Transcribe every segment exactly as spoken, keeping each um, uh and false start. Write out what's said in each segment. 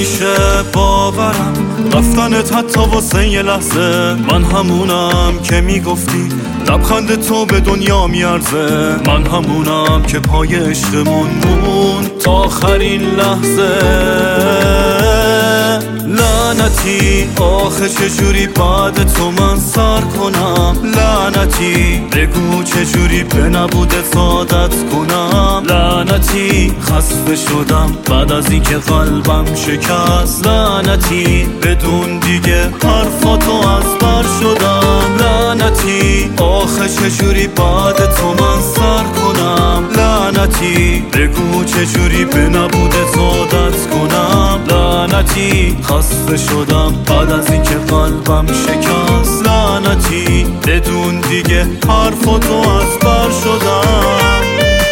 نمیشه باورم رفتنت حتی واسه یه لحظه. من همونم که میگفتی لبخند تو به دنیا میارزه. من همونم که پای عشقمون مون تا آخرین لحظه. لعنتی آخه چجوری بعد تو من سر کنم. لعنتی بگو چجوری به نبودت عادت کنم. لعنتی خسته شدم بعد از این که قلبم شکست. لعنتی بدون دیگه حرفاتو از بر شدم. لعنتی آخه چجوری بعد تو من سر کنم. لعنتی بگو چجوری به نبودت عادت کنم. لعنتی خسته شدم بعد از این که قلبم شکست. لعنتی بدون دیگه حرفاتو از بر شدم.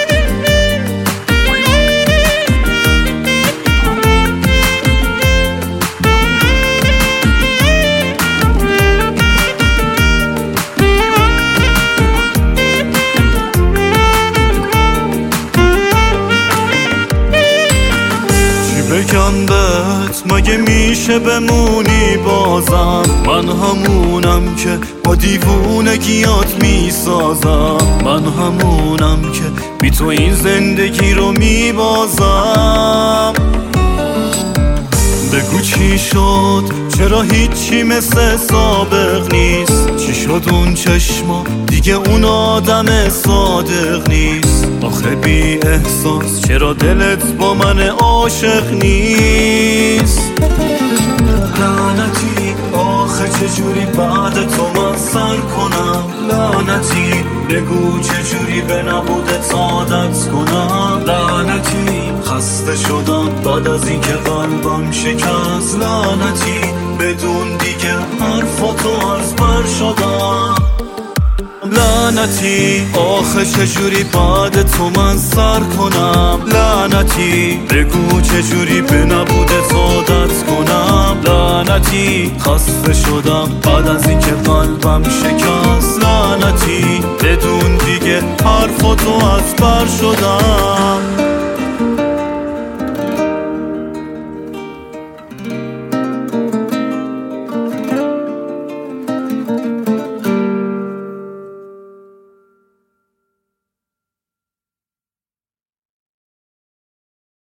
بگم بهت مگه میشه بمونی بازم. من همونم که با دیوونگیات میسازم. من همونم که بی تو این زندگی رو میبازم. بگو چی شد چرا هیچی مثل سابق نیست. چی شد اون چشما دیگه اون آدم صادق نیست. آخه بی احساس چرا دلت با من عاشق نیست. لعنتی آخه چجوری بعد تو من سر کنم. لعنتی بگو چجوری به نبودت عادت کنم. لعنتی خسته شدم بعد از این که قلبم شکست. لعنتی بدون دیگه حرفاتو از بر شدم. لعنتی آخه چجوری بعد تو من سر کنم. لعنتی بگو چجوری به نبودت عادت کنم. لعنتی خسته شدم بعد از این که قلبم شکست. لعنتی بدون دیگه حرفاتو از بر شدم.